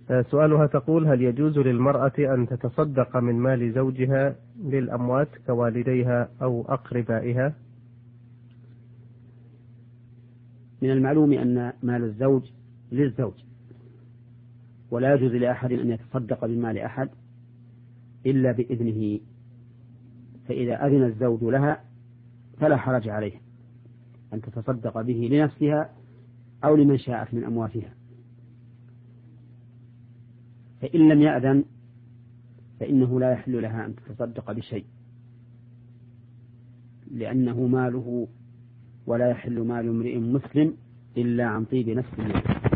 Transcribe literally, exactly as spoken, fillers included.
سؤالها تقول: هل يجوز للمرأة أن تتصدق من مال زوجها للأموات كوالديها أو أقربائها؟ من المعلوم أن مال الزوج للزوج، ولا يجوز لأحد أن يتصدق بمال أحد إلا بإذنه، فإذا أذن الزوج لها فلا حرج عليه أن تتصدق به لنفسها أو لمن شاءت من أمواتها. فإن لم يأذن فإنه لا يحل لها أن تتصدق بشيء، لأنه ماله، ولا يحل مال امرئ مسلم إلا عن طيب نفس منه.